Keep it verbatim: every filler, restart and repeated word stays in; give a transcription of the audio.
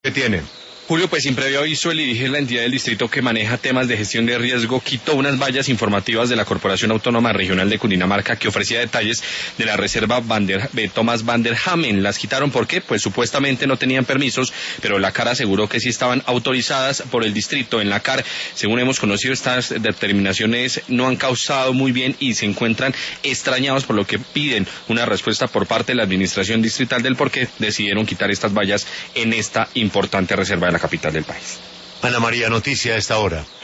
¿Qué tienen? Julio, pues sin previo aviso, el dirigir la entidad del distrito que maneja temas de gestión de riesgo quitó unas vallas informativas de la Corporación Autónoma Regional de Cundinamarca que ofrecía detalles de la reserva Van der, de Thomas Van der Hamen. Las quitaron porque, pues supuestamente no tenían permisos, pero la C A R aseguró que sí estaban autorizadas por el distrito. En la C A R, según hemos conocido, estas determinaciones no han causado muy bien y se encuentran extrañados, por lo que piden una respuesta por parte de la administración distrital del por qué decidieron quitar estas vallas en esta importante reserva de la capital del país. Ana María, noticia a esta hora.